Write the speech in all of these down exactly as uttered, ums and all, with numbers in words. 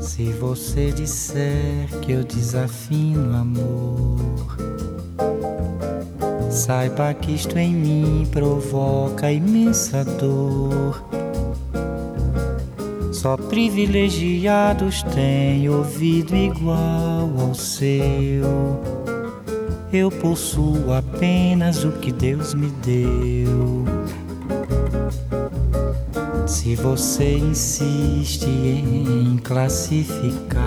Se você disser que eu desafino amor, saiba que isto em mim provoca imensa dor. Só privilegiados têm ouvido igual ao seu. Eu possuo apenas o que Deus me deu. Se você insiste em classificar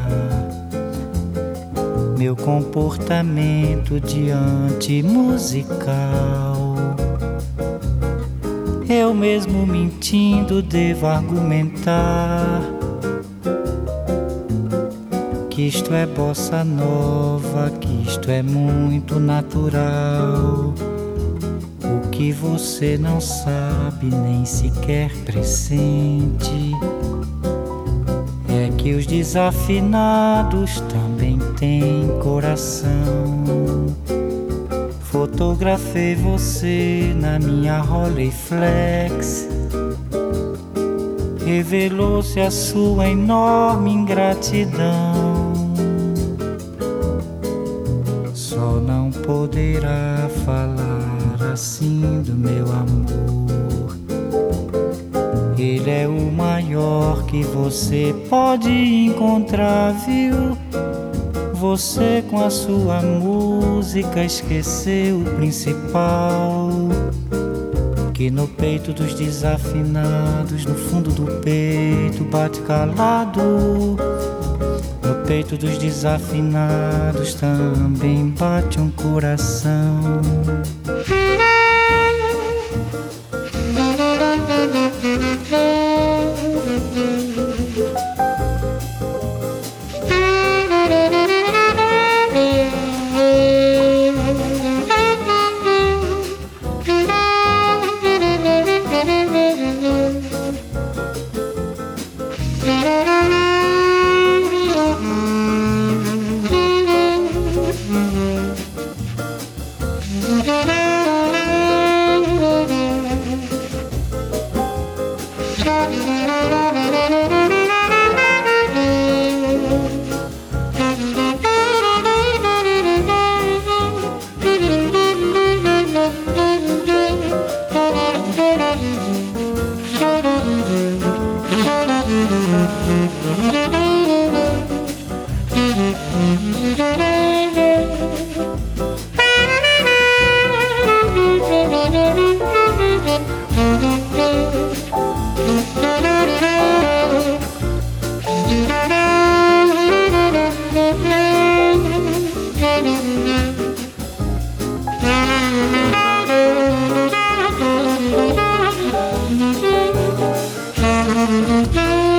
meu comportamento diante musical, eu mesmo mentindo devo argumentar que isto é bossa nova, que isto é muito natural. O que você não sabe nem sequer pressente é que os desafinados também têm coração. Fotografei você na minha Rolleiflex, revelou-se a sua enorme ingratidão. Só não poderá falar assim do meu amor. Ele é o maior que você pode encontrar, viu? Você com a sua música esqueceu o principal, que no peito dos desafinados, no fundo do peito bate calado. No peito dos desafinados também bate um coração. Mm-hmm.